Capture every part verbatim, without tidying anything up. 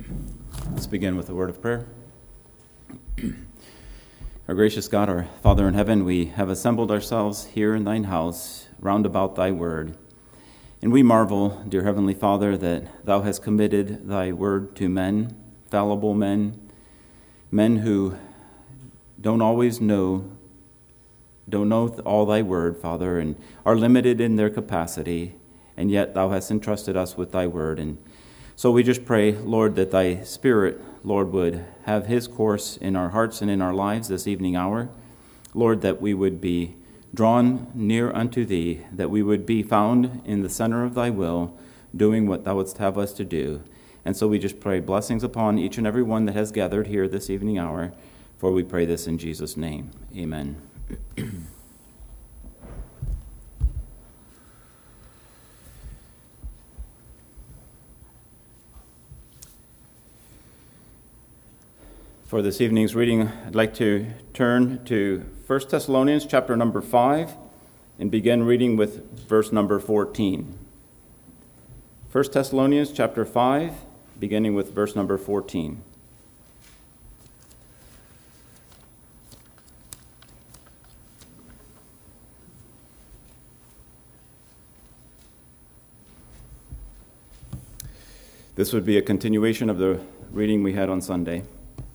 Let's begin with a word of prayer. Our gracious God, our Father in heaven, we have assembled ourselves here in thine house, round about thy word. And we marvel, dear Heavenly Father, that thou hast committed thy word to men, fallible men, men who don't always know, don't know all thy word, Father, and are limited in their capacity, and yet thou hast entrusted us with thy word. And so we just pray, Lord, that thy Spirit, Lord, would have his course in our hearts and in our lives this evening hour. Lord, that we would be drawn near unto thee, that we would be found in the center of thy will, doing what thou wouldst have us to do. And so we just pray blessings upon each and every one that has gathered here this evening hour, for we pray this in Jesus' name. Amen. For this evening's reading, I'd like to turn to First Thessalonians chapter number five and begin reading with verse number fourteen. First Thessalonians chapter five, beginning with verse number fourteen. This would be a continuation of the reading we had on Sunday.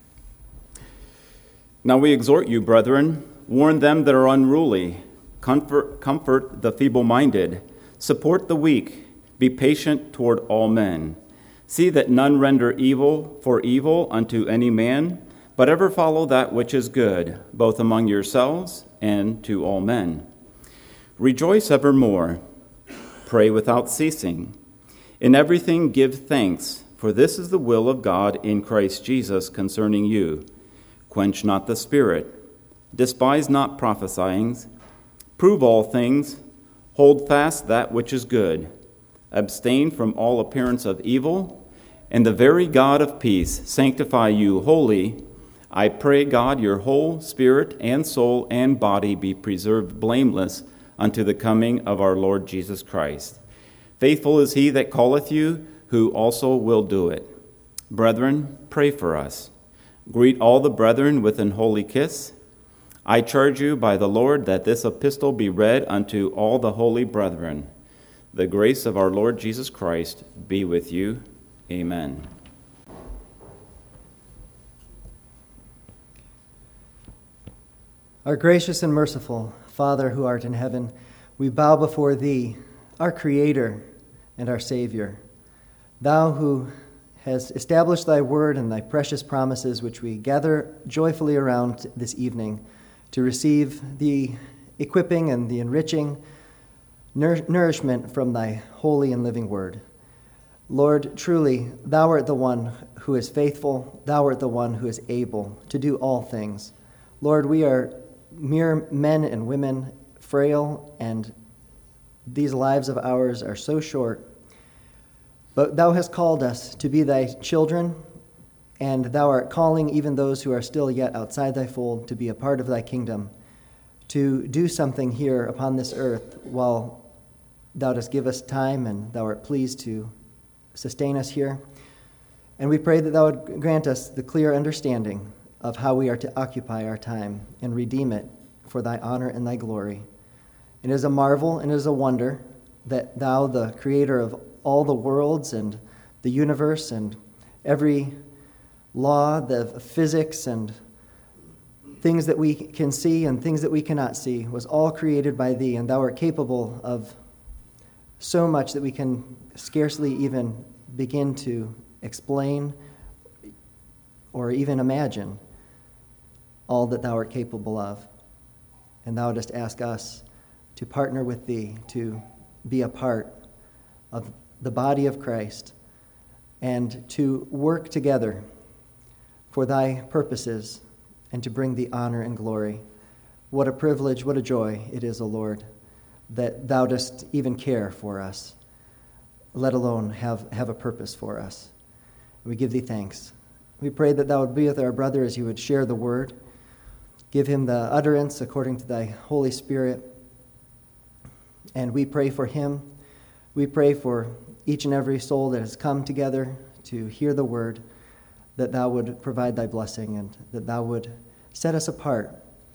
Now we exhort you, brethren, warn them that are unruly, comfort, comfort the feeble-minded, support the weak, be patient toward all men. See that none render evil for evil unto any man, but ever follow that which is good, both among yourselves and to all men. Rejoice evermore, pray without ceasing. In everything give thanks, for this is the will of God in Christ Jesus concerning you. Quench not the spirit, despise not prophesying, prove all things, hold fast that which is good, abstain from all appearance of evil, and the very God of peace sanctify you wholly. I pray God your whole spirit and soul and body be preserved blameless unto the coming of our Lord Jesus Christ. Faithful is he that calleth you, who also will do it. Brethren, pray for us. Greet all the brethren with an holy kiss. I charge you by the Lord that this epistle be read unto all the holy brethren. The grace of our Lord Jesus Christ be with you. Amen. Our gracious and merciful Father who art in heaven, we bow before thee, our Creator and our Savior. Thou who has established thy word and thy precious promises, which we gather joyfully around this evening to receive the equipping and the enriching nour- nourishment from thy holy and living word. Lord, truly, thou art the one who is faithful, thou art the one who is able to do all things. Lord, we are mere men and women, frail, and these lives of ours are so short. But thou hast called us to be thy children, and thou art calling even those who are still yet outside thy fold to be a part of thy kingdom, to do something here upon this earth while thou dost give us time and thou art pleased to sustain us here. And we pray that thou would grant us the clear understanding of how we are to occupy our time and redeem it for thy honor and thy glory. It is a marvel and it is a wonder that thou, the creator of all the worlds and the universe and every law, the physics and things that we can see and things that we cannot see, was all created by thee, and thou art capable of so much that we can scarcely even begin to explain or even imagine all that thou art capable of. And thou dost ask us to partner with thee, to be a part of the body of Christ, and to work together for thy purposes and to bring thee honor and glory. What a privilege, what a joy it is, O Lord, that thou dost even care for us, let alone have, have a purpose for us. We give thee thanks. We pray that thou would be with our brother as he would share the word. Give him the utterance according to thy Holy Spirit. And we pray for him. We pray for each and every soul that has come together to hear the word. that thou would provide thy blessing and that thou would set us apart,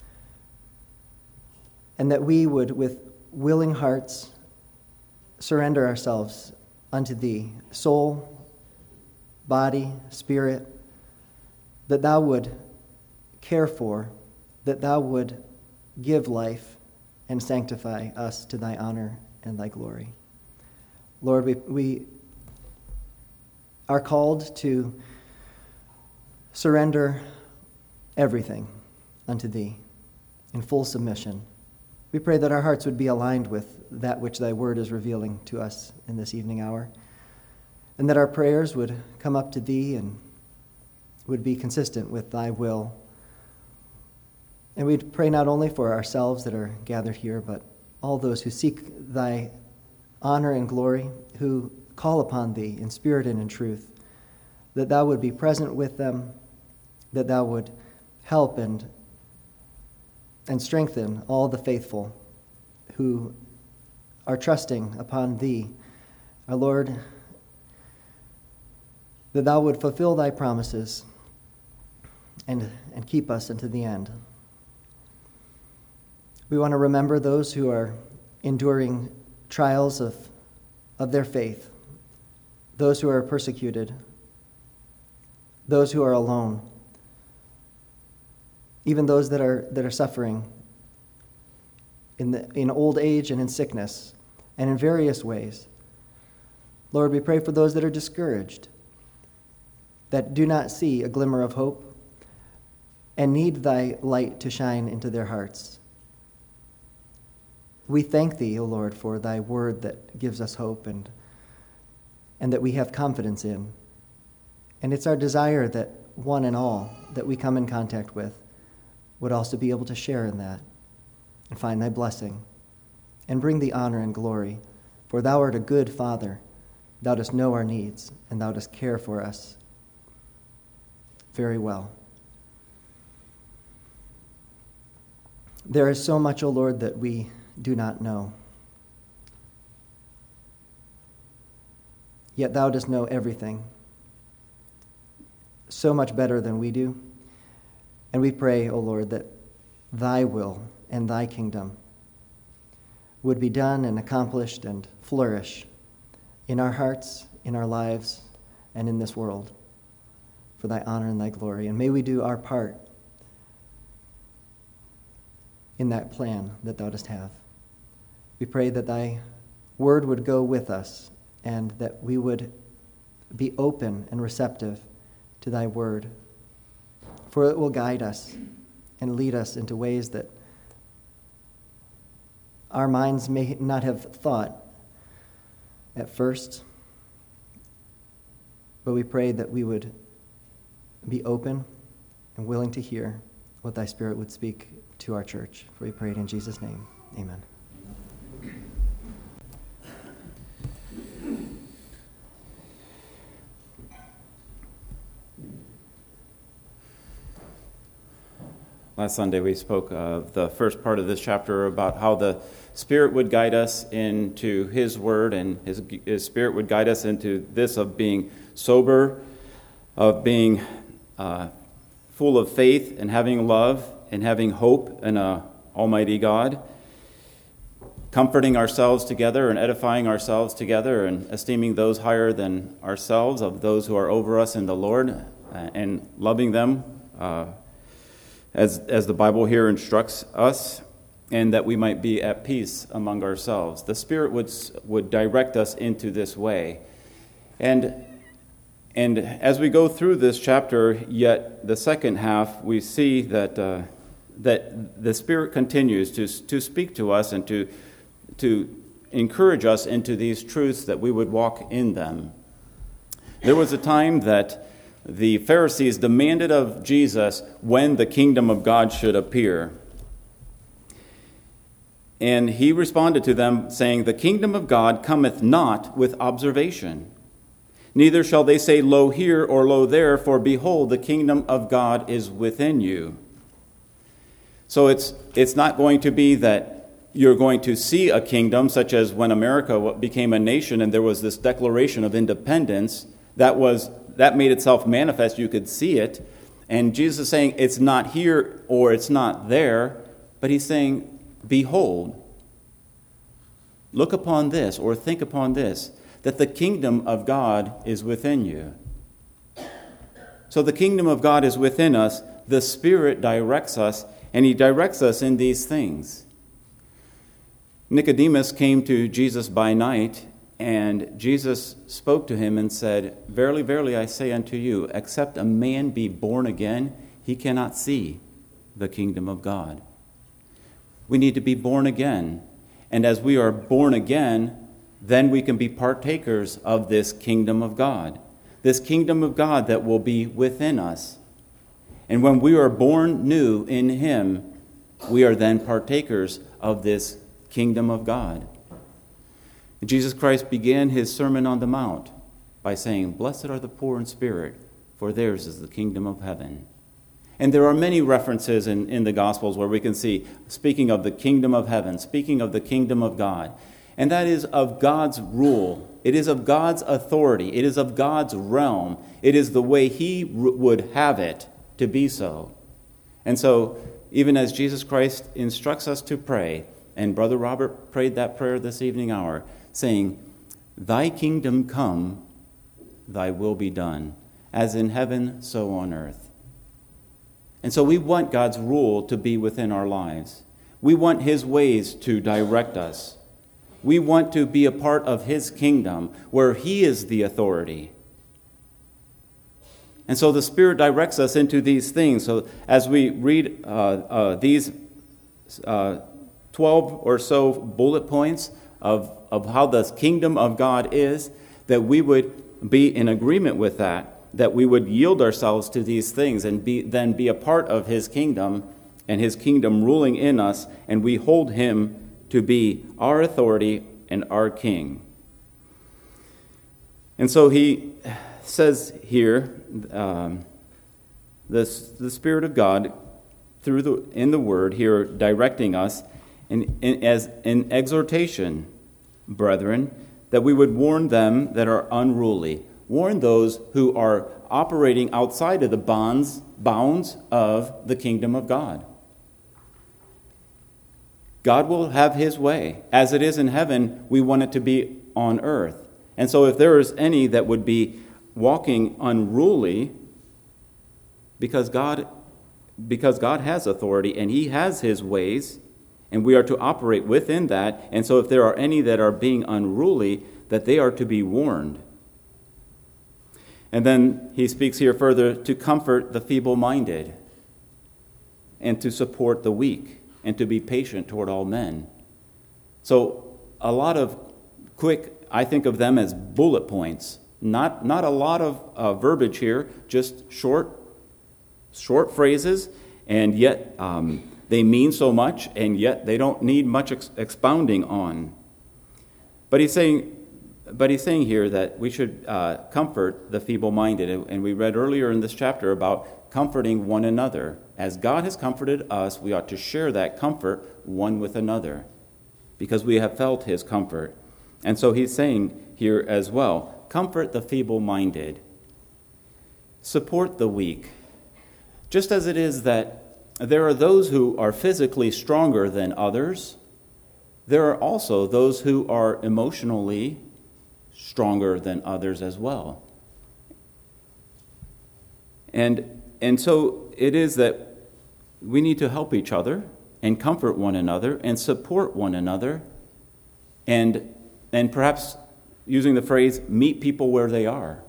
and that we would, with willing hearts, surrender ourselves unto thee, soul, body, spirit, that thou would care for, that thou would give life and sanctify us to thy honor and thy glory. Lord, we, we are called to surrender everything unto thee in full submission. We pray that our hearts would be aligned with that which thy word is revealing to us in this evening hour, and that our prayers would come up to thee and would be consistent with thy will. And we pray not only for ourselves that are gathered here, but all those who seek thy honor and glory, who call upon thee in spirit and in truth, that thou would be present with them, that thou would help and and strengthen all the faithful who are trusting upon thee, our Lord, that thou would fulfill thy promises and, and keep us unto the end. We want to remember those who are enduring trials of, of their faith, those who are persecuted, those who are alone, even those that are that are suffering in the in old age and in sickness and in various ways. Lord, we pray for those that are discouraged, that do not see a glimmer of hope and need thy light to shine into their hearts. We thank thee, O Lord, for thy word that gives us hope and and that we have confidence in. And it's our desire that one and all that we come in contact with would also be able to share in that and find thy blessing and bring thee honor and glory. For thou art a good Father. Thou dost know our needs, and thou dost care for us very well. There is so much, O Lord, that we do not know. Yet thou dost know everything, so much better than we do. And we pray, O Lord, that thy will and thy kingdom would be done and accomplished and flourish in our hearts, in our lives, and in this world for thy honor and thy glory. And may we do our part in that plan that thou dost have. We pray that thy word would go with us and that we would be open and receptive to thy word, for it will guide us and lead us into ways that our minds may not have thought at first, but we pray that we would be open and willing to hear what thy Spirit would speak to our church. For we pray it in Jesus' name. Amen. Last Sunday we spoke of the first part of this chapter about how the Spirit would guide us into His Word, and His, His Spirit would guide us into this of being sober, of being uh, full of faith and having love and having hope in an almighty God, comforting ourselves together and edifying ourselves together and esteeming those higher than ourselves, of those who are over us in the Lord, uh, and loving them uh, as as the Bible here instructs us, and that we might be at peace among ourselves. The Spirit would would direct us into this way. And and as we go through this chapter, yet the second half, we see that uh, that the Spirit continues to to speak to us and to to encourage us into these truths, that we would walk in them. There was a time that the Pharisees demanded of Jesus when the kingdom of God should appear. And he responded to them, saying, "The kingdom of God cometh not with observation. Neither shall they say, Lo here or lo there, for behold, the kingdom of God is within you." So it's it's not going to be that you're going to see a kingdom, such as when America became a nation and there was this declaration of independence. That was that made itself manifest. You could see it. And Jesus is saying it's not here or it's not there, but he's saying, behold, look upon this or think upon this, that the kingdom of God is within you. So the kingdom of God is within us. The Spirit directs us, and he directs us in these things. Nicodemus came to Jesus by night, and Jesus spoke to him and said, verily, verily, I say unto you, except a man be born again, he cannot see the kingdom of God. We need to be born again. And as we are born again, then we can be partakers of this kingdom of God. This kingdom of God that will be within us. And when we are born new in him, we are then partakers of this kingdom of God. And Jesus Christ began his Sermon on the Mount by saying, blessed are the poor in spirit, for theirs is the kingdom of heaven. And there are many references in, in the Gospels where we can see, speaking of the kingdom of heaven, speaking of the kingdom of God. And that is of God's rule. It is of God's authority. It is of God's realm. It is the way he r- would have it to be so. And so, even as Jesus Christ instructs us to pray, and Brother Robert prayed that prayer this evening hour, saying, thy kingdom come, thy will be done, as in heaven, so on earth. And so we want God's rule to be within our lives. We want his ways to direct us. We want to be a part of his kingdom where he is the authority. And so the Spirit directs us into these things. So as we read uh, uh, these uh, twelve or so bullet points of, of how the kingdom of God is, that we would be in agreement with that, that we would yield ourselves to these things and be then be a part of his kingdom and his kingdom ruling in us, and we hold him to be our authority and our king. And so he says here, um, this, the Spirit of God, through the in the Word here, directing us in, in, as an exhortation, brethren, that we would warn them that are unruly, warn those who are operating outside of the bonds, bounds of the kingdom of God. God will have his way. As it is in heaven, we want it to be on earth. And so if there is any that would be walking unruly, because God, because God has authority and he has his ways, and we are to operate within that. And so if there are any that are being unruly, that they are to be warned. And then he speaks here further to comfort the feeble-minded and to support the weak, and to be patient toward all men. So a lot of quick, I think of them as bullet points. Not not a lot of uh, verbiage here, just short, short phrases, and yet um, they mean so much, and yet they don't need much ex- expounding on. But he's saying, but he's saying here that we should uh, comfort the feeble-minded, and we read earlier in this chapter about comforting one another. As God has comforted us, we ought to share that comfort one with another, because we have felt his comfort. And so he's saying here as well, comfort the feeble-minded, support the weak. Just as it is that there are those who are physically stronger than others, there are also those who are emotionally stronger than others as well. And and so it is that we need to help each other and comfort one another and support one another, and and perhaps using the phrase, meet people where they are.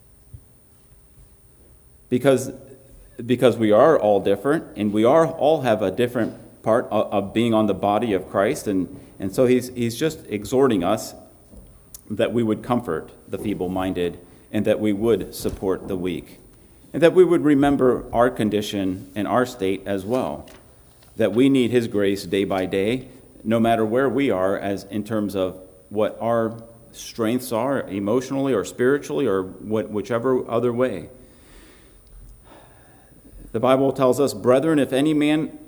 Because because we are all different, and we are all have a different part of, of being on the body of Christ, and, and so he's he's just exhorting us that we would comfort the feeble-minded and that we would support the weak. And that we would remember our condition and our state as well. That we need his grace day by day, no matter where we are, as in terms of what our strengths are, emotionally or spiritually, or what, whichever other way. The Bible tells us, brethren, if any man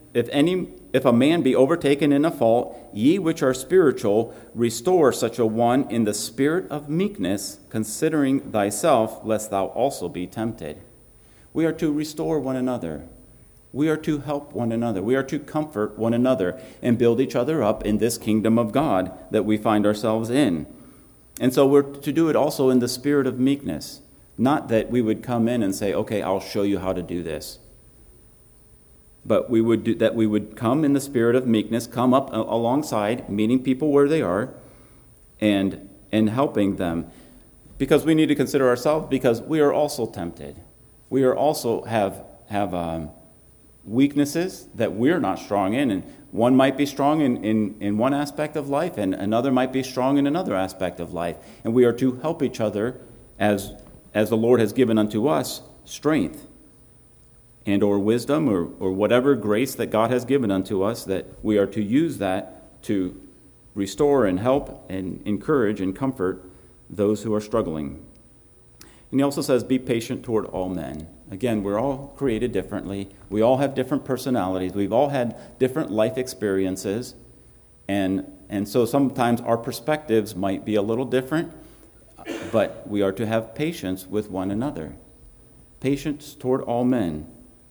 if any if a man be overtaken in a fault, ye which are spiritual, restore such a one in the spirit of meekness, considering thyself, lest thou also be tempted. We are to restore one another. We are to help one another. We are to comfort one another and build each other up in this kingdom of God that we find ourselves in. And so we're to do it also in the spirit of meekness. Not that we would come in and say, okay, I'll show you how to do this. But we would do, that we would come in the spirit of meekness, come up alongside, meeting people where they are, and and helping them. Because we need to consider ourselves, because we are also tempted. We are also have have um, weaknesses that we're not strong in. And one might be strong in, in, in one aspect of life, and another might be strong in another aspect of life. And we are to help each other as as the Lord has given unto us strength and or wisdom or, or whatever grace that God has given unto us, that we are to use that to restore and help and encourage and comfort those who are struggling. And he also says, be patient toward all men. Again, we're all created differently. We all have different personalities. We've all had different life experiences. And, and so sometimes our perspectives might be a little different, but we are to have patience with one another. Patience toward all men.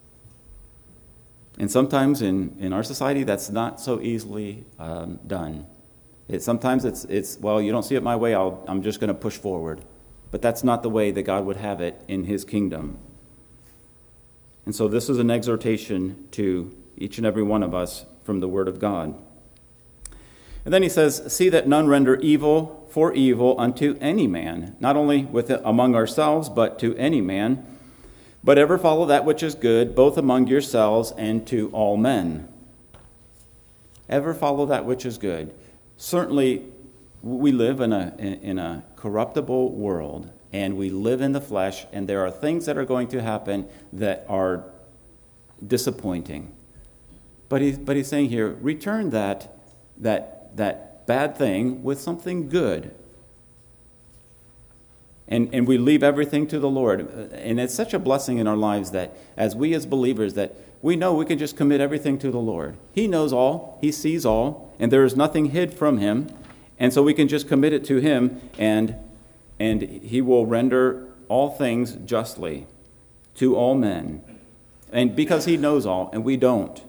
And sometimes in, in our society, that's not so easily um, done. It, sometimes it's, it's, well, you don't see it my way, I'll, I'm just going to push forward. But that's not the way that God would have it in his kingdom. And so this is an exhortation to each and every one of us from the Word of God. And then he says, see that none render evil for evil unto any man, not only with it among ourselves, but to any man. But ever follow that which is good, both among yourselves and to all men. Ever follow that which is good. Certainly, we live in a in a corruptible world, and we live in the flesh, and there are things that are going to happen that are disappointing. But he's but he's saying here, return that that that bad thing with something good. And and we leave everything to the Lord. And it's such a blessing in our lives that as we as believers, that we know we can just commit everything to the Lord. He knows all, he sees all, and there is nothing hid from him. And so we can just commit it to him, and and he will render all things justly to all men. And because he knows all, and we don't.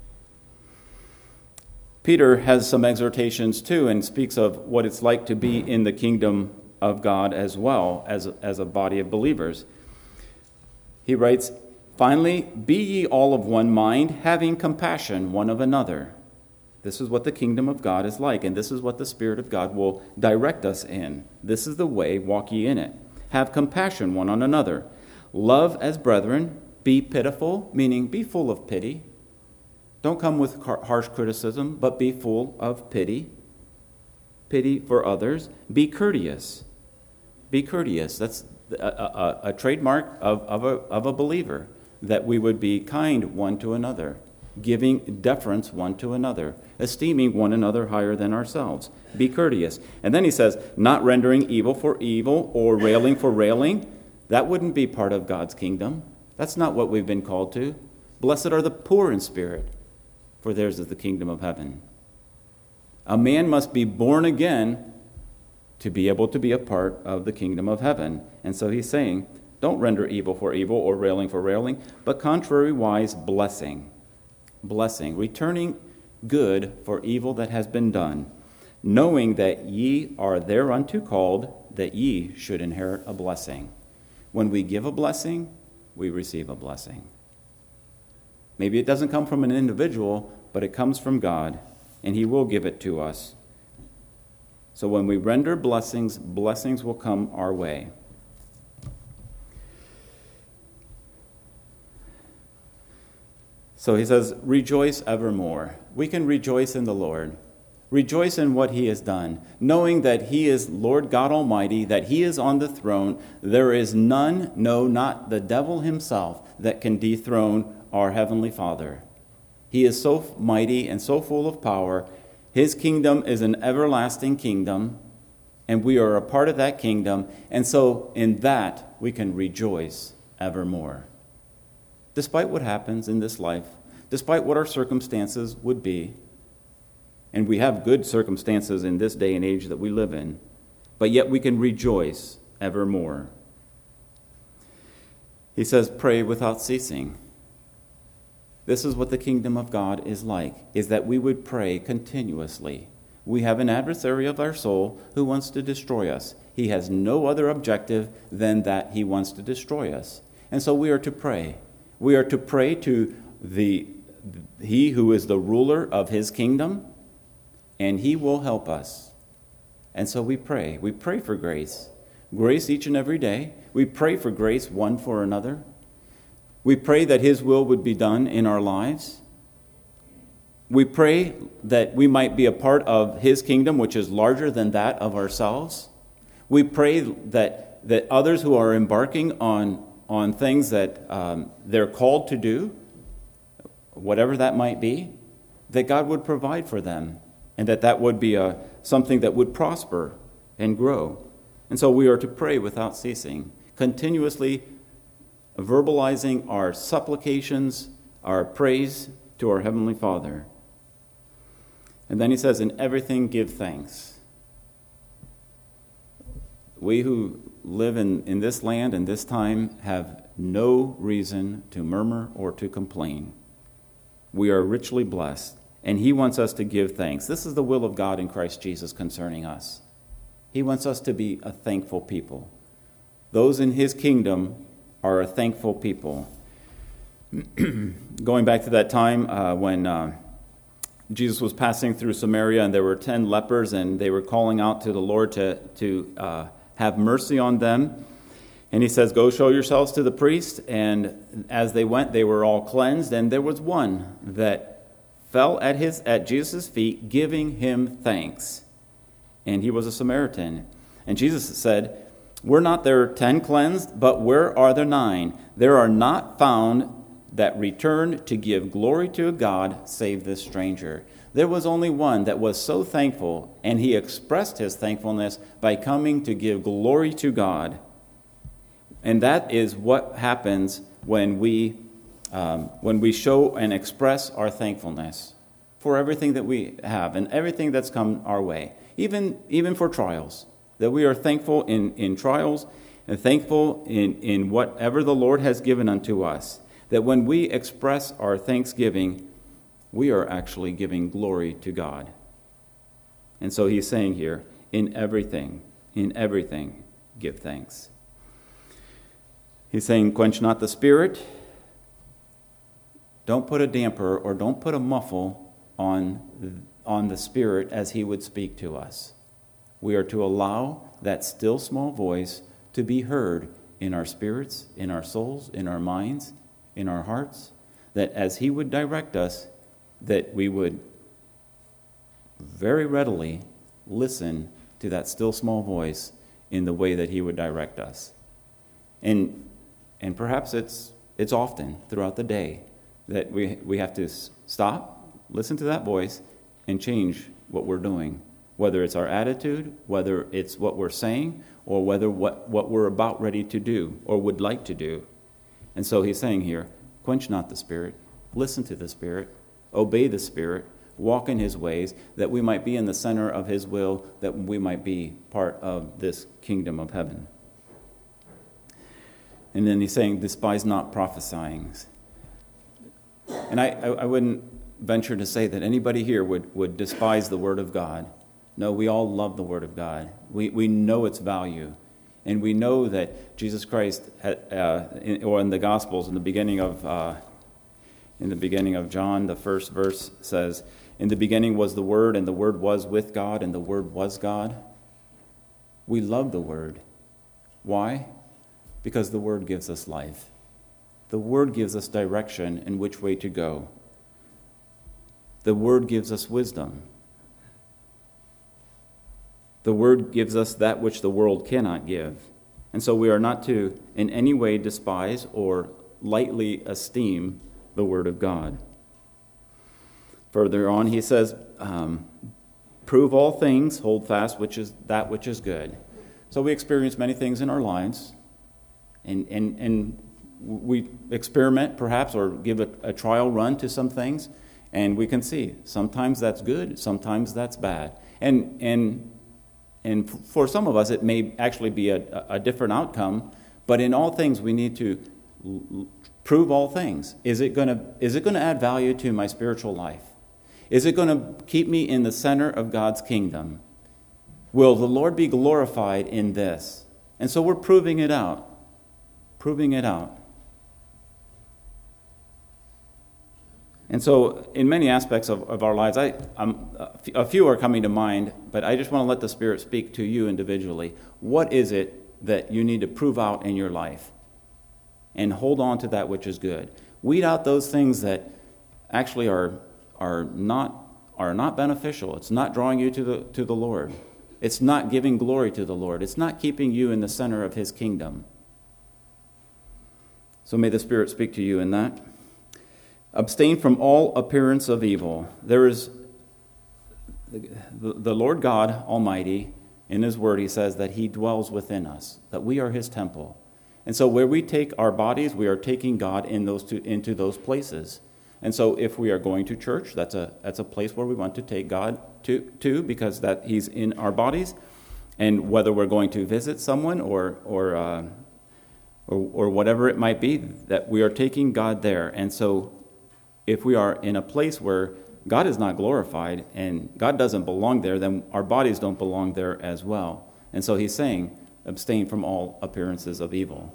Peter has some exhortations too, and speaks of what it's like to be in the kingdom of God as well as, as a body of believers. He writes, finally, be ye all of one mind, having compassion one of another. This is what the kingdom of God is like, and this is what the Spirit of God will direct us in. This is the way, walk ye in it. Have compassion one on another. Love as brethren. Be pitiful, meaning be full of pity. Don't come with harsh criticism, but be full of pity. Pity for others. Be courteous. Be courteous. That's a, a, a trademark of, of, a, of a believer, that we would be kind one to another, giving deference one to another, esteeming one another higher than ourselves. Be courteous. And then he says, not rendering evil for evil or railing for railing. That wouldn't be part of God's kingdom. That's not what we've been called to. Blessed are the poor in spirit, for theirs is the kingdom of heaven. A man must be born again to be able to be a part of the kingdom of heaven. And so he's saying, don't render evil for evil or railing for railing, but contrariwise blessing. Blessing, returning good for evil that has been done, knowing that ye are thereunto called, that ye should inherit a blessing. When we give a blessing, we receive a blessing. Maybe it doesn't come from an individual, but it comes from God, and he will give it to us. So when we render blessings, blessings will come our way. So he says, rejoice evermore. We can rejoice in the Lord. Rejoice in what he has done, knowing that he is Lord God Almighty, that he is on the throne. There is none, no, not the devil himself, that can dethrone our Heavenly Father. He is so mighty and so full of power. His kingdom is an everlasting kingdom, and we are a part of that kingdom. And so in that, we can rejoice evermore. Despite what happens in this life, despite what our circumstances would be. And we have good circumstances in this day and age that we live in, but yet we can rejoice evermore. He says, pray without ceasing. This is what the kingdom of God is like, is that we would pray continuously. We have an adversary of our soul who wants to destroy us. He has no other objective than that he wants to destroy us. And so we are to pray. We are to pray to the he who is the ruler of his kingdom, and he will help us. And so we pray. We pray for grace. Grace each and every day. We pray for grace one for another. We pray that his will would be done in our lives. We pray that we might be a part of his kingdom, which is larger than that of ourselves. We pray that, that others who are embarking on, on things that um, they're called to do, whatever that might be, that God would provide for them, and that that would be a, something that would prosper and grow. And so we are to pray without ceasing, continuously verbalizing our supplications, our praise to our Heavenly Father. And then he says, in everything give thanks. We who live in, in this land and this time have no reason to murmur or to complain. We are richly blessed, and he wants us to give thanks. This is the will of God in Christ Jesus concerning us. He wants us to be a thankful people. Those in his kingdom are a thankful people. Going back to that time uh, when uh, Jesus was passing through Samaria, and there were ten lepers, and they were calling out to the Lord to, to uh, have mercy on them. And he says, go show yourselves to the priest. And as they went, they were all cleansed. And there was one that fell at his at Jesus' feet, giving him thanks. And he was a Samaritan. And Jesus said, were not there ten cleansed, but where are the nine? There are not found that return to give glory to God, save this stranger. There was only one that was so thankful, and he expressed his thankfulness by coming to give glory to God. And that is what happens when we um, when we show and express our thankfulness for everything that we have and everything that's come our way, even even for trials, that we are thankful in, in trials and thankful in, in whatever the Lord has given unto us. That when we express our thanksgiving, we are actually giving glory to God. And so he's saying here, in everything, in everything, give thanks. He's saying, quench not the spirit. Don't put a damper or don't put a muffle on, on the Spirit as he would speak to us. We are to allow that still small voice to be heard in our spirits, in our souls, in our minds, in our hearts, that as he would direct us, that we would very readily listen to that still small voice in the way that he would direct us. And and perhaps it's it's often throughout the day that we we have to stop, listen to that voice, and change what we're doing, whether it's our attitude, whether it's what we're saying, or whether what, what we're about ready to do or would like to do. And so he's saying here, quench not the Spirit, listen to the Spirit, obey the Spirit, walk in his ways, that we might be in the center of his will, that we might be part of this kingdom of heaven. And then he's saying, despise not prophesying. And I, I, I wouldn't venture to say that anybody here would, would despise the Word of God. No, we all love the Word of God. We we know its value. And we know that Jesus Christ, uh, in, or in the Gospels, in the beginning of uh, in the beginning of John, the first verse says, in the beginning was the Word, and the Word was with God, and the Word was God. We love the Word. Why? Because the Word gives us life. The Word gives us direction in which way to go. The Word gives us wisdom. The Word gives us that which the world cannot give. And so we are not to in any way despise or lightly esteem the Word of God. Further on, he says, um, prove all things, hold fast which is that which is good. So we experience many things in our lives, and, and, and we experiment perhaps or give a, a trial run to some things, and we can see sometimes that's good, sometimes that's bad. And and and for some of us it may actually be a, a different outcome, but in all things we need to l- prove all things. Is it going to is it going to add value to my spiritual life? Is it going to keep me in the center of God's kingdom? Will the Lord be glorified in this? And so we're proving it out. Proving it out. And so in many aspects of, of our lives, I, I'm, a few are coming to mind, but I just want to let the Spirit speak to you individually. What is it that you need to prove out in your life? And hold on to that which is good. Weed out those things that actually are are not are not beneficial. It's not drawing you to the to the Lord. It's not giving glory to the Lord. It's not keeping you in the center of His kingdom. So may the Spirit speak to you in that. Abstain from all appearance of evil. There is the, the Lord God Almighty, in His Word, He says that He dwells within us, that we are His temple. And so where we take our bodies, we are taking God in those two, into those places. And so if we are going to church, that's a that's a place where we want to take God to, to because that He's in our bodies. And whether we're going to visit someone or or, uh, or or whatever it might be, that we are taking God there. And so if we are in a place where God is not glorified and God doesn't belong there, then our bodies don't belong there as well. And so He's saying, abstain from all appearances of evil.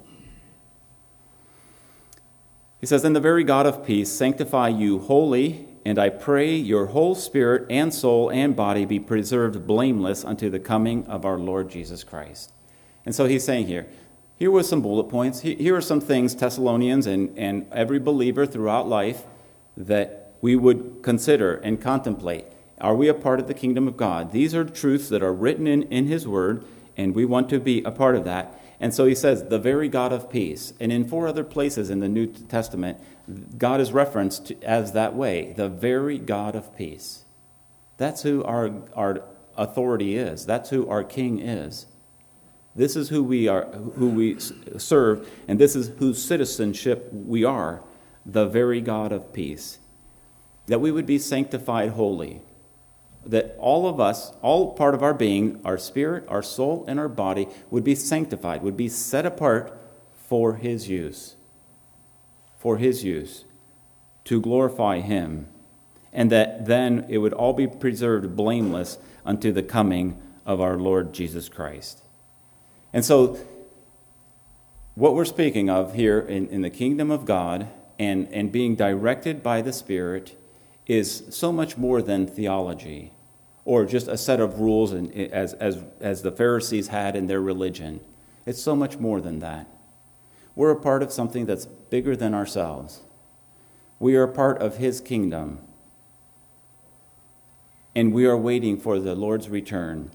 He says, and the very God of peace sanctify you wholly, and I pray your whole spirit and soul and body be preserved blameless unto the coming of our Lord Jesus Christ. And so he's saying here, here were some bullet points. Here are some things, Thessalonians and, and every believer throughout life, that we would consider and contemplate. Are we a part of the kingdom of God? These are truths that are written in, in His Word, and we want to be a part of that. And so he says, the very God of peace. And in four other places in the New Testament, God is referenced to, as that way, the very God of peace. That's who our, our authority is. That's who our King is. This is who we are, who we serve, and this is whose citizenship we are, the very God of peace. That we would be sanctified holy. That all of us, all part of our being, our spirit, our soul, and our body would be sanctified, would be set apart for His use. For His use. To glorify Him. And that then it would all be preserved blameless unto the coming of our Lord Jesus Christ. And so, what we're speaking of here in, in the kingdom of God and, and being directed by the Spirit is so much more than theology or just a set of rules and, as, as, as the Pharisees had in their religion. It's so much more than that. We're a part of something that's bigger than ourselves. We are a part of His kingdom. And we are waiting for the Lord's return,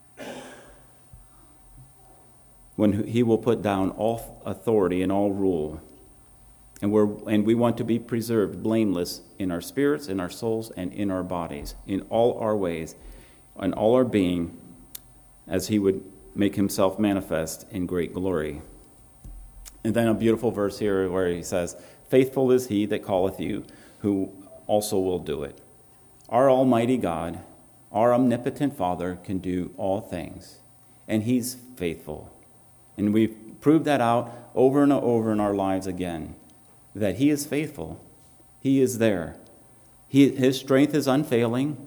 when He will put down all authority and all rule. And we're and we want to be preserved blameless in our spirits, in our souls, and in our bodies, in all our ways, in all our being, as He would make Himself manifest in great glory. And then a beautiful verse here where He says, faithful is He that calleth you, who also will do it. Our Almighty God, our omnipotent Father, can do all things, and He's faithful. And we've proved that out over and over in our lives again, that He is faithful. He is there. He, His strength is unfailing,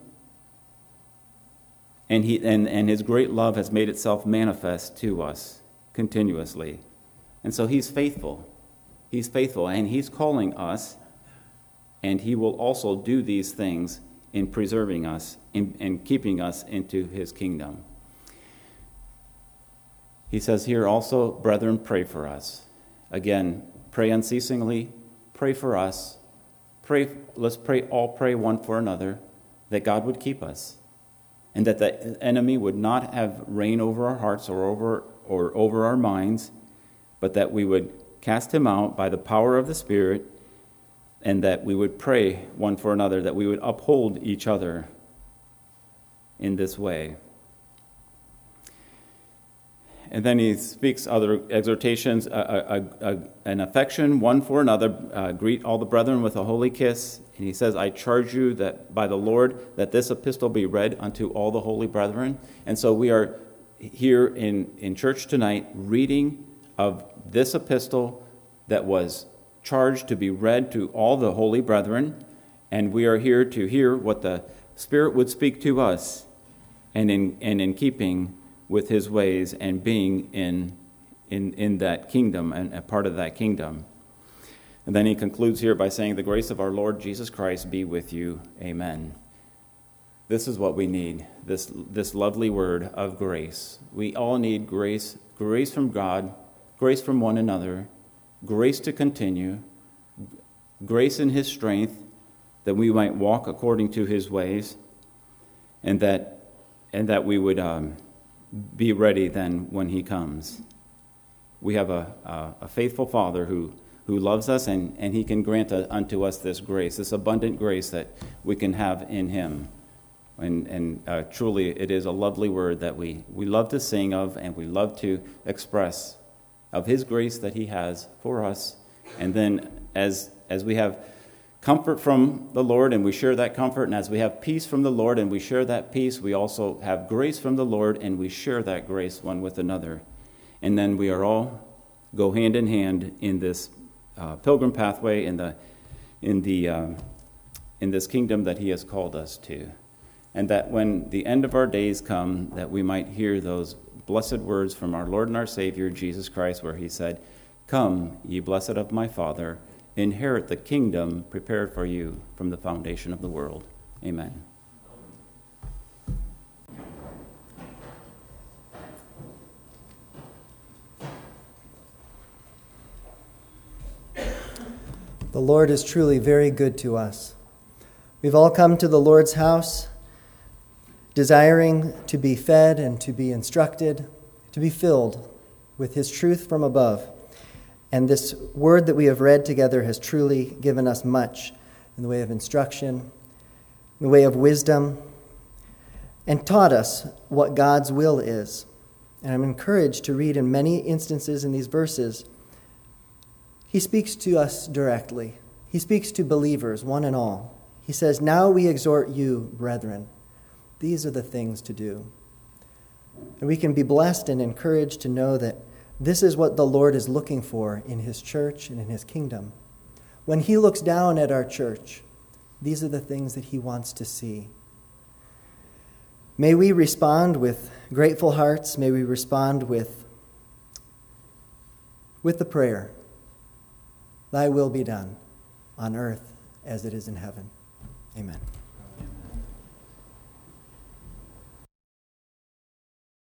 and, he, and, and His great love has made itself manifest to us continuously. And so He's faithful. He's faithful, and He's calling us, and He will also do these things in preserving us in, and keeping us into His kingdom. He says here also, brethren, pray for us. Again, pray unceasingly, pray for us. Pray, let's pray, all pray one for another, that God would keep us, and that the enemy would not have reign over our hearts or over or over our minds, but that we would cast him out by the power of the Spirit, and that we would pray one for another, that we would uphold each other in this way. and then he speaks other exhortations, uh, uh, uh, an affection one for another. Uh, greet all the brethren with a holy kiss. And he says, I charge you that by the Lord that this epistle be read unto all the holy brethren. And so we are here in, in church tonight reading of this epistle that was charged to be read to all the holy brethren. And we are here to hear what the Spirit would speak to us, and in and in keeping with his ways and being in in in that kingdom and a part of that kingdom. And then he concludes here by saying, the grace of our Lord Jesus Christ be with you. Amen. This is what we need, this this lovely word of grace. We all need grace, grace from God, grace from one another, grace to continue, grace in his strength, that we might walk according to his ways, and that and that we would um, be ready then when he comes. We have a, a, a faithful Father who, who loves us, and, and he can grant a, unto us this grace, this abundant grace that we can have in him. And, and uh, truly, it is a lovely word that we, we love to sing of, and we love to express of his grace that he has for us. And then as as we have comfort from the Lord, and we share that comfort, and as we have peace from the Lord, and we share that peace, we also have grace from the Lord, and we share that grace one with another. And then we are all go hand in hand in this uh, pilgrim pathway, in the in the uh, in this kingdom that he has called us to. And that when the end of our days come, that we might hear those blessed words from our Lord and our Savior, Jesus Christ, where he said, Come, ye blessed of my Father, inherit the kingdom prepared for you from the foundation of the world. Amen. The Lord is truly very good to us. We've all come to the Lord's house desiring to be fed and to be instructed, to be filled with his truth from above. And this word that we have read together has truly given us much in the way of instruction, in the way of wisdom, and taught us what God's will is. And I'm encouraged to read in many instances in these verses, he speaks to us directly. He speaks to believers, one and all. He says, Now we exhort you, brethren. These are the things to do. And we can be blessed and encouraged to know that this is what the Lord is looking for in his church and in his kingdom. When he looks down at our church, these are the things that he wants to see. May we respond with grateful hearts. May we respond with, with the prayer, Thy will be done on earth as it is in heaven. Amen.